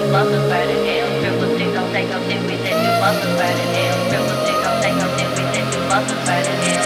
must have burning hell. Triple dick don't take no dick, we said you must have burning hell. Triple dick don't take no dick, we said you must have burning hell.